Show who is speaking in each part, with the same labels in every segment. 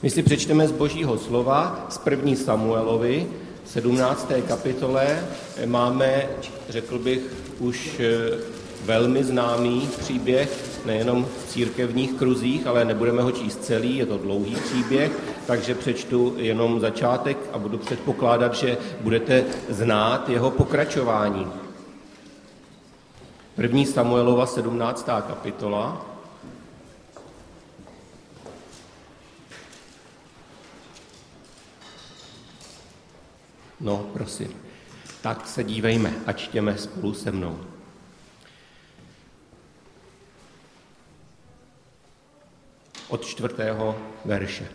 Speaker 1: My si přečteme z Božího slova z 1. Samuelovi, 17. kapitole. Máme, řekl bych, už velmi známý příběh, nejenom v církevních kruzích, ale nebudeme ho číst celý, je to dlouhý příběh, takže přečtu jenom začátek a budu předpokládat, že budete znát jeho pokračování. 1. Samuelova, 17. kapitola. No, prosím. Tak se dívejme a čtěme spolu se mnou. Od 4. verše.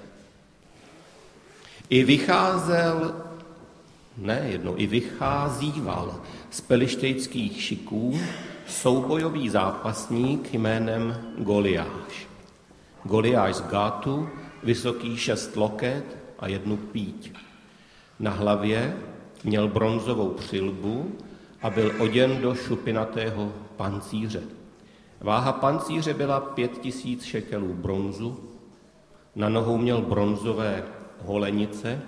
Speaker 1: I vycházíval z pelištejských šiků soubojový zápasník jménem Goliáš. Goliáš z Gátu, vysoký 6 loket a 1 píď. Na hlavě měl bronzovou přilbu a byl oděn do šupinatého pancíře. Váha pancíře byla 5000 šekelů bronzu, na nohou měl bronzové holenice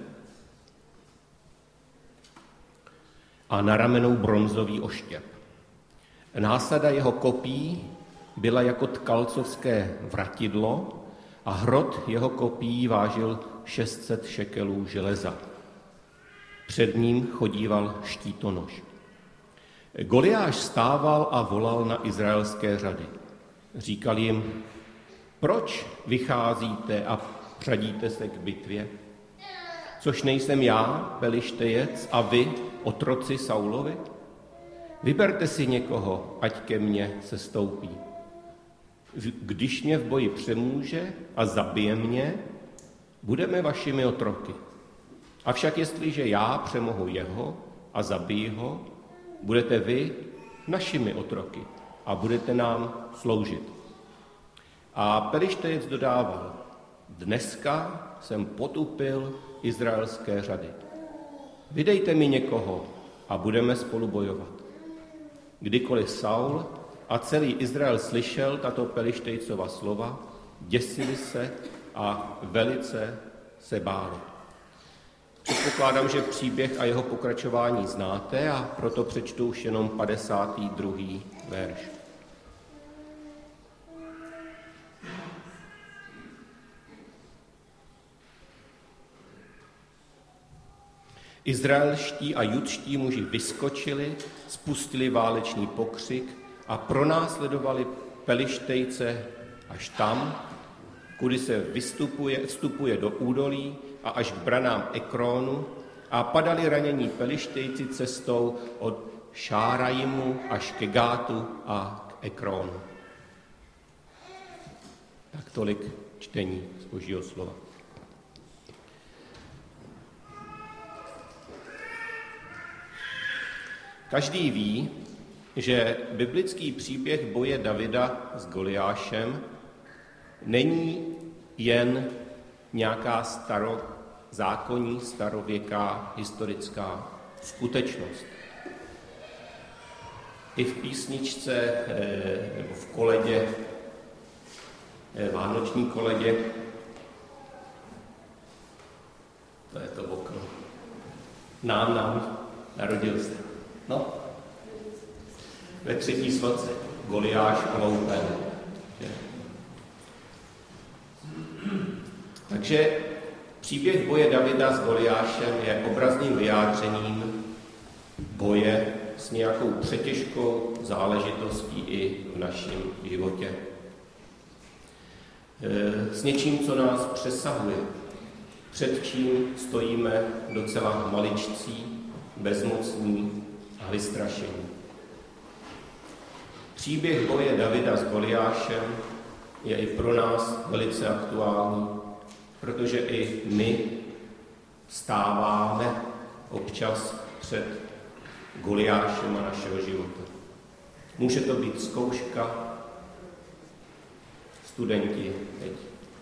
Speaker 1: a na ramenou bronzový oštěp. Násada jeho kopí byla jako tkalcovské vratidlo a hrot jeho kopí vážil 600 šekelů železa. Před ním chodíval štítonoš. Goliáš stával a volal na izraelské řady. Říkal jim, proč vycházíte a řadíte se k bitvě? Což nejsem já, pelištejec, a vy, otroci Saulovi? Vyberte si někoho, ať ke mně sestoupí. Když mě v boji přemůže a zabije mě, budeme vašimi otroky. Avšak jestliže já přemohu jeho a zabiji ho, budete vy našimi otroky a budete nám sloužit. A pelištejec dodával, dneska jsem potupil izraelské řady. Vydejte mi někoho a budeme spolu bojovat. Kdykoliv Saul a celý Izrael slyšel tato pelištejcova slova, děsili se a velice se báli. Předpokládám, že příběh a jeho pokračování znáte a proto přečtu už jenom 52. verš. Izraelští a judští muži vyskočili, spustili válečný pokřik a pronásledovali pelištejce až tam, kudy se vstupuje do údolí a až k branám Ekrónu a padali ranění pelištejci cestou od Šárajimu až ke Gátu a k Ekrónu. Tak tolik čtení z Božího slova. Každý ví, že biblický příběh boje Davida s Goliášem není jen nějaká starozákonní, starověká historická skutečnost. I v písničce nebo v koledě, vánoční koledě, to je to okno, nám narodil se. No, ve 3. sloce Goliáš loupen. Takže příběh boje Davida s Goliášem je obrazným vyjádřením boje s nějakou přetěžkou záležitostí i v našem životě. S něčím, co nás přesahuje, před čím stojíme docela maličcí, bezmocní a vystrašení. Příběh boje Davida s Goliášem je i pro nás velice aktuální, protože i my stáváme občas před Goliášem a našeho života. Může to být zkouška, studenti teď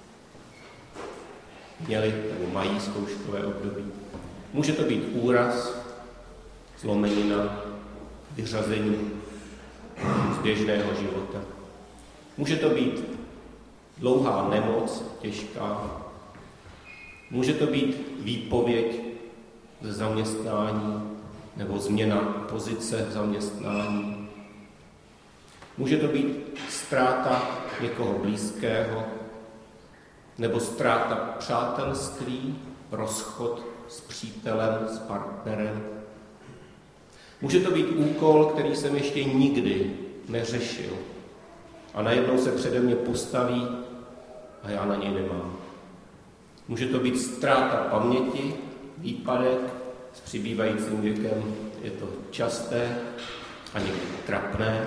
Speaker 1: měli nebo mají zkouškové období. Může to být úraz, zlomenina, vyřazení z běžného života. Může to být dlouhá nemoc, těžká, Může to být výpověď ze zaměstnání nebo změna pozice v zaměstnání. Může to být ztráta někoho blízkého nebo ztráta přátelství, rozchod s přítelem, s partnerem. Může to být úkol, který jsem ještě nikdy neřešil a najednou se přede mě postaví a já na něj nemám. Může to být ztráta paměti, výpadek, s přibývajícím věkem je to časté a někdy trapné.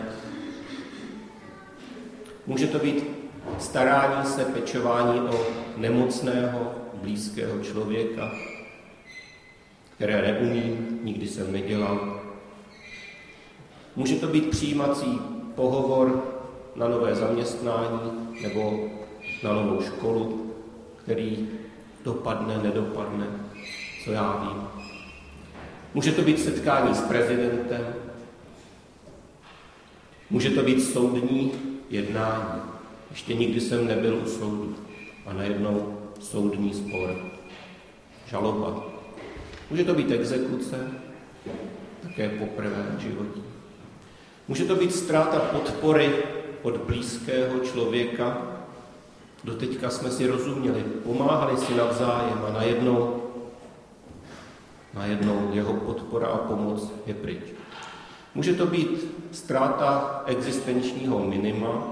Speaker 1: Může to být starání se, pečování o nemocného, blízkého člověka, které neumím, nikdy jsem nedělal. Může to být přijímací pohovor na nové zaměstnání nebo na novou školu, který dopadne, nedopadne, co já vím. Může to být setkání s prezidentem, může to být soudní jednání. Ještě nikdy jsem nebyl u soudu a najednou soudní spor, žaloba. Může to být exekuce, také poprvé v životě. Může to být ztráta podpory od blízkého člověka. Doteďka jsme si rozuměli, pomáhali si navzájem a najednou jeho podpora a pomoc je pryč. Může to být ztráta existenčního minima,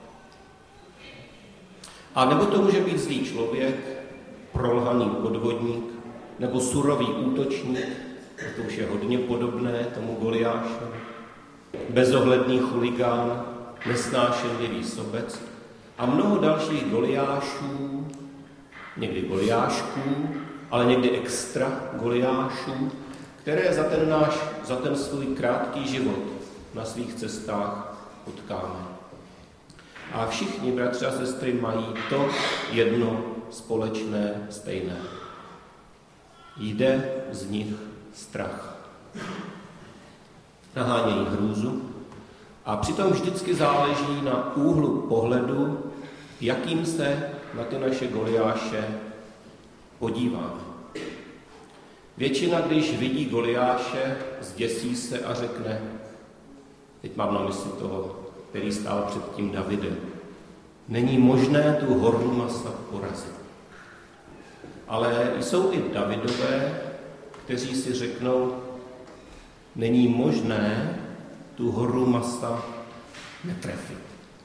Speaker 1: a nebo to může být zlý člověk, prolhaný podvodník, nebo surový útočník, a to už je hodně podobné tomu Goliášovi, bezohledný chuligán, nesnášenlivý sobec a mnoho dalších Goliášů, někdy Goliášků, ale někdy extra Goliášů, které za ten svůj krátký život na svých cestách potkáme. A všichni, bratři a sestry, mají to jedno společné, stejné. Jde z nich strach. Nahánějí hrůzu a přitom vždycky záleží na úhlu pohledu, jakým se na ty naše Goliáše podíváme. Většina, když vidí Goliáše, zděsí se a řekne, teď mám na mysli toho, který stál před tím Davidem, není možné tu horu masa porazit. Ale jsou i Davidové, kteří si řeknou, není možné tu horu masa netrefit.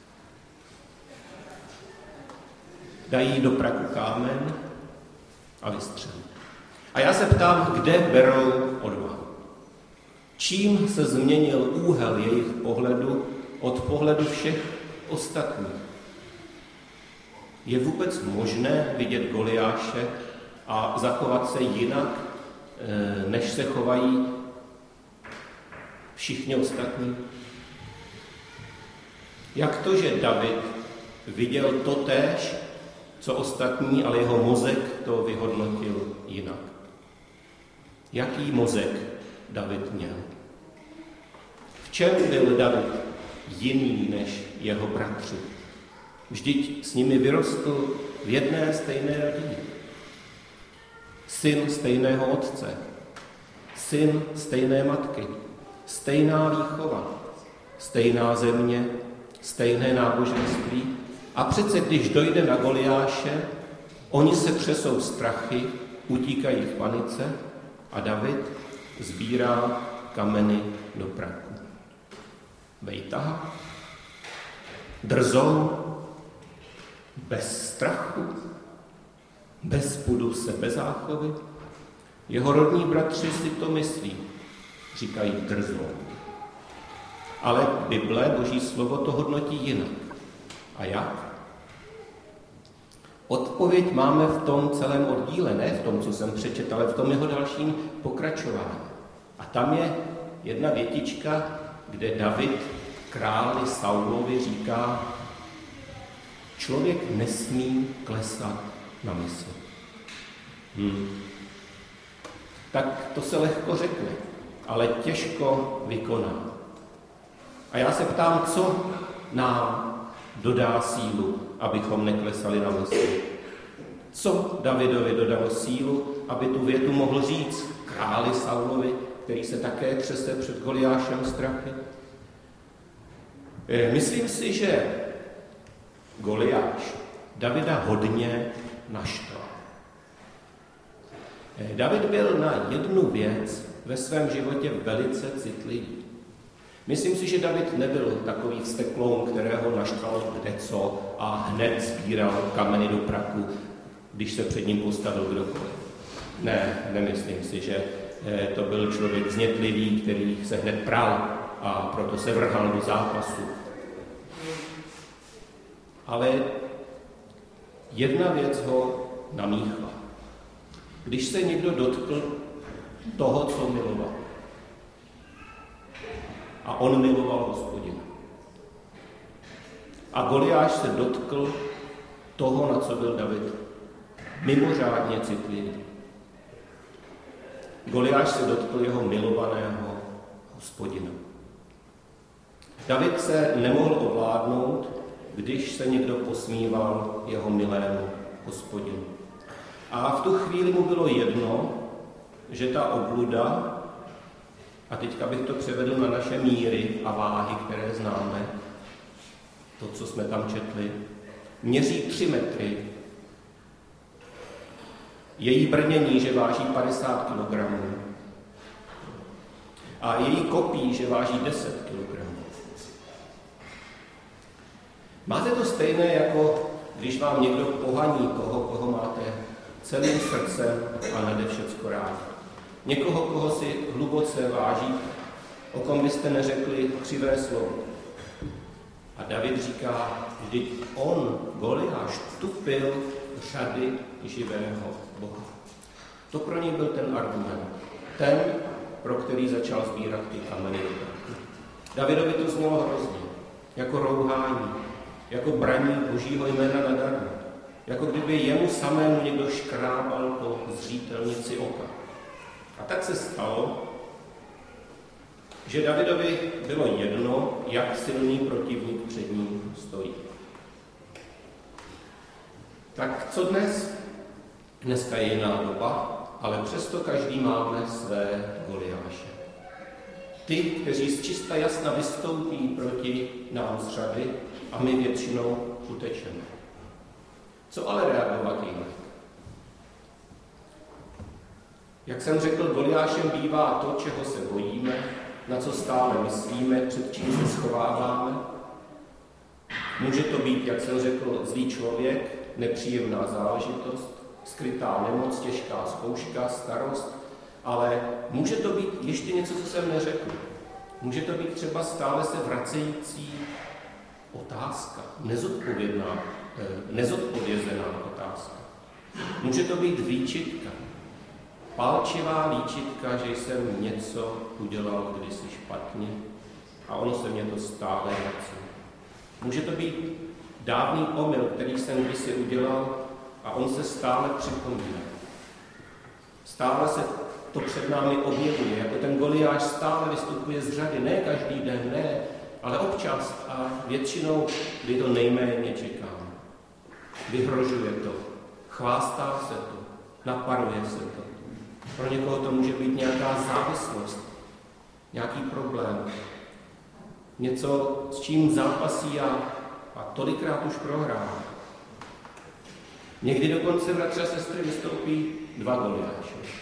Speaker 1: Dají do praku kámen a vystřelí. A já se ptám, kde berou odvahu. Čím se změnil úhel jejich pohledu od pohledu všech ostatních? Je vůbec možné vidět Goliáše a zachovat se jinak, než se chovají všichni ostatní? Jak to, že David viděl totéž, co ostatní, ale jeho mozek to vyhodnotil jinak? Jaký mozek David měl? V čem byl David jiný než jeho bratři? Vždyť s nimi vyrostl v jedné stejné rodině. Syn stejného otce, syn stejné matky, stejná výchova, stejná země, stejné náboženství. A přece, když dojde na Goliáše, oni se třesou strachy, utíkají v panice a David sbírá kameny do praku. Vejtaha, drzou, bez strachu, bez pudu sebezáchovy. Jeho rodní bratři si to myslí, říkají drzou. Ale Bible, Boží slovo, to hodnotí jinak. A jak? Odpověď máme v tom celém oddíle, ne v tom, co jsem přečetl, ale v tom jeho dalším pokračování. A tam je jedna větička, kde David králi Saulovi říká, člověk nesmí klesat na mysl. Tak to se lehko řekne, ale těžko vykoná. A já se ptám, co nám dodá sílu, abychom neklesali na mysl. Co Davidovi dodalo sílu, aby tu větu mohl říct králi Saulovi, který se také třese před Goliášem strachy? Myslím si, že Goliáš Davida hodně naštval. David byl na jednu věc ve svém životě velice citlivý. Myslím si, že David nebyl takový vztekloun, kterého naštvalo kdeco a hned sbíral kameny do praku, když se před ním postavil kdokoliv. Ne, nemyslím si, že to byl člověk znětlivý, který se hned pral a proto se vrhal do zápasu. Ale jedna věc ho namíchla. Když se někdo dotkl toho, co miloval. A on miloval Hospodina. A Goliáš se dotkl toho, na co byl David mimořádně citlivý. Goliáš se dotkl jeho milovaného Hospodina. David se nemohl ovládnout, když se někdo posmíval jeho milému Hospodinu. A v tu chvíli mu bylo jedno, že ta obluda, a teďka bych to převedl na naše míry a váhy, které známe, to, co jsme tam četli, měří 3 metry. Její brnění, že váží 50 kg. A její kopí, že váží 10 kg. Máte to stejné, jako když vám někdo pohaní koho máte celým srdcem a nade všecko rádi. Někoho, koho si hluboce váží, o kom byste neřekli křivé slovo. A David říká, vždyť on, Goliáš, tupil řady živého Boha. To pro něj byl ten argument. Ten, pro který začal sbírat ty kameny. Davidovi to znělo hrozně, jako rouhání, jako braní Božího jména nadarmo, jako kdyby jemu samému někdo škrábal po zřetelnici oka. A tak se stalo, že Davidovi bylo jedno, jak silný protivník před ním stojí. Tak co dnes? Dneska je jiná doba, ale přesto každý máme své Goliáše. Ty, kteří z čista jasna vystoupí proti nám z řady a my většinou utečeme. Co ale reagovat jinak? Jak jsem řekl, Goliášem bývá to, čeho se bojíme, na co stále myslíme, před čím se schováváme. Může to být, jak jsem řekl, zlý člověk, nepříjemná záležitost, skrytá nemoc, těžká zkouška, starost, ale může to být ještě něco, co jsem neřekl. Může to být třeba stále se vracející otázka, nezodpovězená otázka. Může to být výčitka, palčivá výčitka, že jsem něco udělal kdysi špatně a ono se mě to stále vrací. Může to být dávný omyl, který jsem kdysi udělal a on se stále připomíná. Stále se to před námi objevuje, jako ten Goliáš stále vystupuje z řady, ne každý den, ne, ale občas a většinou, kdy to nejméně čekám. Vyhrožuje to, chvástá se to, naparuje se to. Pro někoho to může být nějaká závislost, nějaký problém, něco, s čím zápasí a tolikrát už prohrál. Někdy dokonce bratři a sestry vystoupí 2 Goliáši.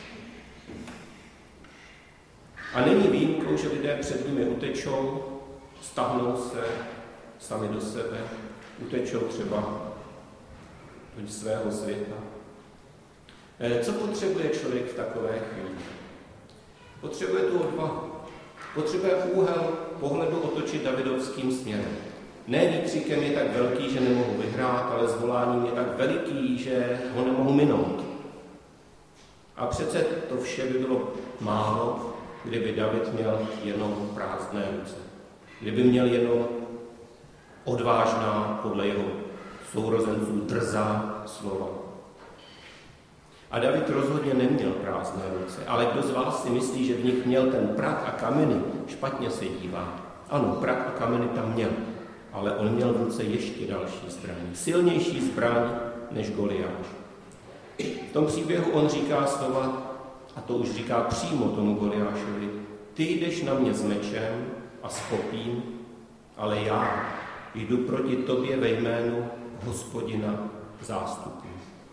Speaker 1: A není výjimkou, že lidé před nimi utečou, stahnou se sami do sebe, utečou třeba do svého světa. Co potřebuje člověk v takové chvíli? Potřebuje tu odvahu. Potřebuje úhel pohledu otočit davidovským směrem. Ne výkřikem je tak velký, že nemohu vyhrát, ale zvoláním je tak veliký, že ho nemohu minout. A přece to vše by bylo málo, kdyby David měl jenom prázdné ruce. Kdyby měl jenom odvážná, podle jeho sourozenců, drzá slova. A David rozhodně neměl prázdné ruce, ale kdo z vás si myslí, že v nich měl ten prach a kameny, špatně se dívá. Ano, prach a kameny tam měl, ale on měl v ruce ještě další zbraň, silnější zbraň než Goliáš. V tom příběhu on říká slova, a to už říká přímo tomu Goliášovi: ty jdeš na mě s mečem a s kopím, ale já jdu proti tobě ve jménu Hospodina zástupů.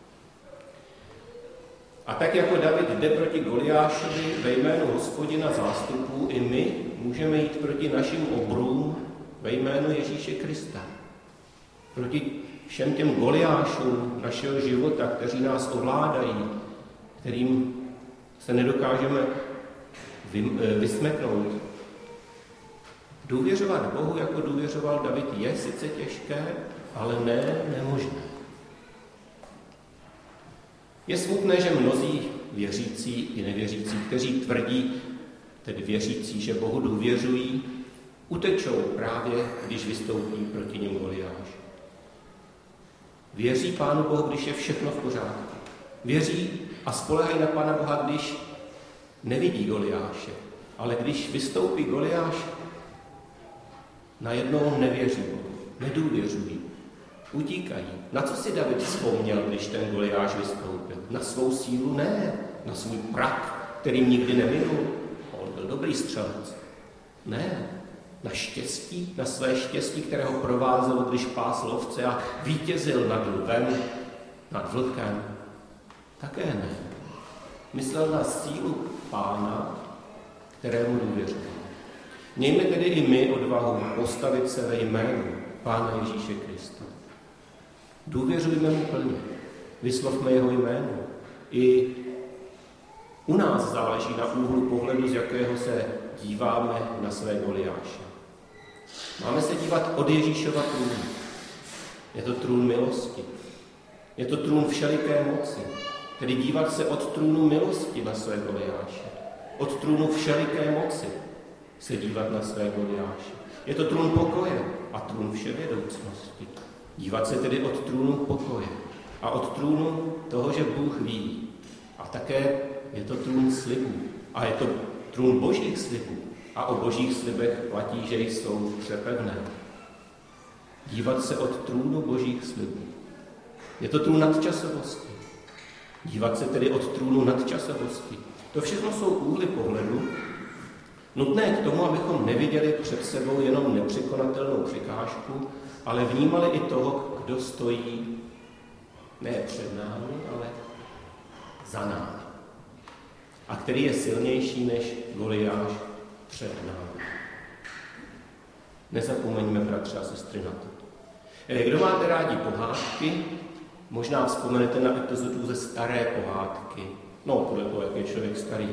Speaker 1: A tak jako David jde proti Goliášovi ve jménu Hospodina zástupů, i my můžeme jít proti našim obrům ve jménu Ježíše Krista. Proti všem těm Goliášům našeho života, kteří nás ovládají, kterým se nedokážeme vysmeknout. Důvěřovat Bohu, jako důvěřoval David, je sice těžké, ale ne nemožné. Je smutné, že mnozí věřící i nevěřící, kteří tvrdí, tedy věřící, že Bohu důvěřují, utečou právě, když vystoupí proti nim Goliáš. Věří Pánu Bohu, když je všechno v pořádku. Věří a spoléhají na Pána Boha, když nevidí Goliáše. Ale když vystoupí Goliáš, najednou nevěří Bohu, nedůvěřují, utíkají. Na co si David vzpomněl, když ten Goliáš vystoupil? Na svou sílu? Ne. Na svůj prak, který nikdy neminul. On byl dobrý střelec. Ne. Na štěstí, na své štěstí, které ho provázelo, když pás lovce a vítězil nad lvem, nad vlkem. Také ne. Myslel na sílu Pána, kterému důvěřoval. Mějme tedy i my odvahu postavit se ve jménu Pána Ježíše Krista. Důvěřujme mu plně. Vyslovme jeho jméno. I u nás záleží na úhlu pohledu, z jakého se díváme na své Goliáše. Máme se dívat od Ježíšova trůnu. Je to trůn milosti. Je to trůn všeliké moci. Tedy dívat se od trůnu milosti na své Goliáše. Od trůnu všeliké moci se dívat na své Goliáše. Je to trůn pokoje a trůn vševědoucnosti. Dívat se tedy od trůnu pokoje a od trůnu toho, že Bůh ví. A také je to trůn slibů. A je to trůn božích slibů. A o božích slibech platí, že jsou přepevné. Dívat se od trůnu božích slibů. Je to trůn nadčasovosti. Dívat se tedy od trůnu nadčasovosti. To všechno jsou úhly pohledu, nutné k tomu, abychom neviděli před sebou jenom nepřekonatelnou překážku, ale vnímali i toho, kdo stojí ne před námi, ale za námi. A který je silnější než Goliáš před námi. Nezapomeňme, bratři a sestry, na to. Kdo máte rádi pohádky, možná vzpomenete na epizodu ze Staré pohádky. No, podle toho, jak je člověk starý.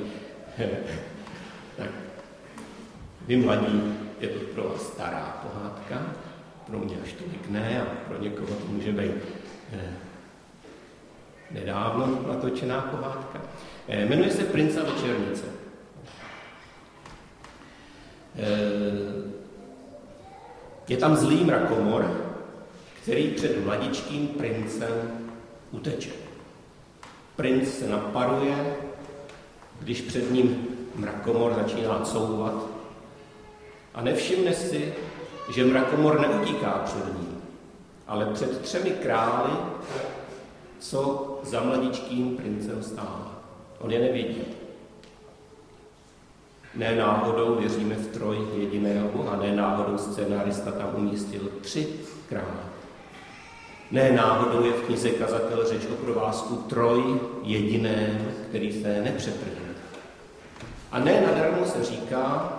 Speaker 1: Tak vy mladí, je to pro vás stará pohádka, pro mě až tolik ne, a pro někoho to může být nedávno natočená pohádka. Jmenuje se Princ a večernice. Je tam zlý mrakomor, který před mladičkým princem uteče. Princ se naparuje, když před ním mrakomor začíná couvat a nevšimne si, že mrakomor neutíká před ním, ale před 3 králi, co za mladičkým princem stále. On je nevidí. Ne náhodou věříme v troj jediného Boha, ne náhodou scénárista tam umístil 3 krále. Ne náhodou je v knize Kazatel řeč o provázku troj jediném, který se nepřetrhne. A ne nadarmo se říká,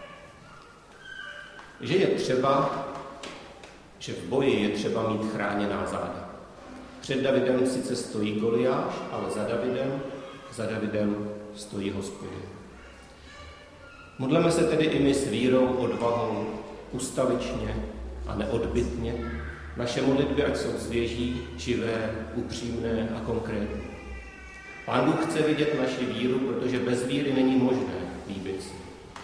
Speaker 1: že je třeba, že v boji je třeba mít chráněná záda. Před Davidem sice stojí Goliáš, ale za Davidem stojí Hospodin. Modleme se tedy i my s vírou, odvahou, ustavičně a neodbytně. Naše modlitby, ať jsou svěží, živé, upřímné a konkrétní. Pán Bůh chce vidět naši víru, protože bez víry není možné líbit si.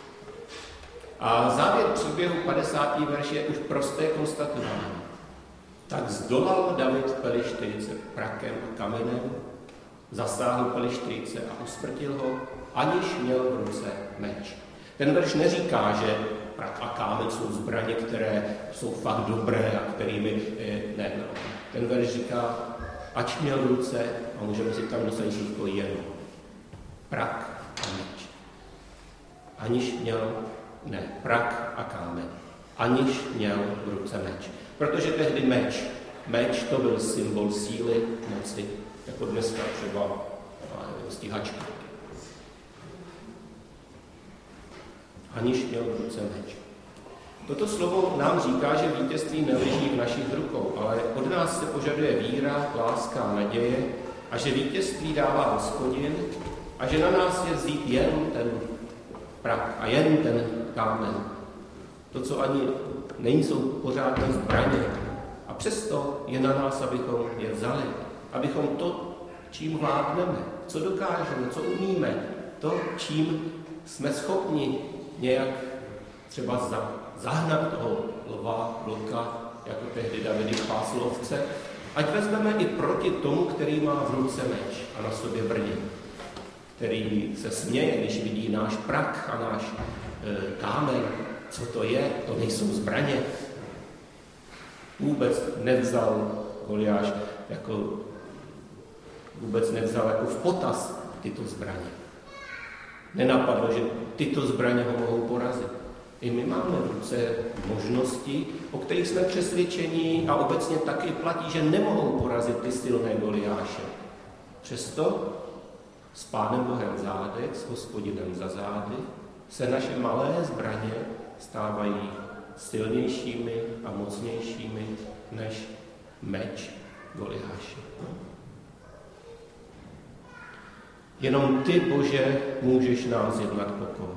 Speaker 1: A závěr příběhu 50. verš je už prosté konstatování. Tak zdolal David Pelištejce prakem a kamenem, zasáhl Pelištejce a usmrtil ho, aniž měl v ruce meč. Ten verš neříká, že prak a kámen jsou zbraně, které jsou fakt dobré a kterými... Ne. Ten verš říká, ač měl v ruce, a můžeme si tam dosadit všechno jen prak a meč. Prak a kámen. Aniž měl v ruce meč. Protože tehdy meč to byl symbol síly, moci, jako dneska třeba stíhačky. Aniž měl v ruce meč. Toto slovo nám říká, že vítězství neleží v našich rukou, ale od nás se požaduje víra, láska a naděje a že vítězství dává Hospodin a že na nás je vzít jen ten prak a jen ten kámen. To, co ani nejsou pořádné zbraně. A přesto je na nás, abychom je vzali. Abychom to, čím vládneme, co dokážeme, co umíme, to, čím jsme schopni nějak třeba zahnat toho lva, vlka, jako tehdy David pásl ovce, ať vezmeme i proti tomu, který má v ruce meč a na sobě brně, který se směje, když vidí náš prak a náš kámen. Co to je? To nejsou zbraně. Vůbec nevzal Goliáš jako v potaz tyto zbraně. Nenapadlo, že tyto zbraně ho mohou porazit. I my máme v ruce možnosti, o kterých jsme přesvědčeni a obecně taky platí, že nemohou porazit ty silné Goliáše. Přesto s Pánem Bohem v zádech, s Hospodinem za zády, se naše malé zbraně stávají silnějšími a mocnějšími než meč Goliáše. Jenom ty, Bože, můžeš nám zjednat pokoj.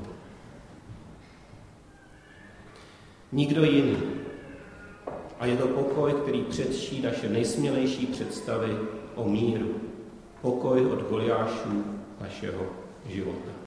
Speaker 1: Nikdo jiný. A je to pokoj, který předčí naše nejsmělejší představy o míru. Pokoj od Goliášů našeho života.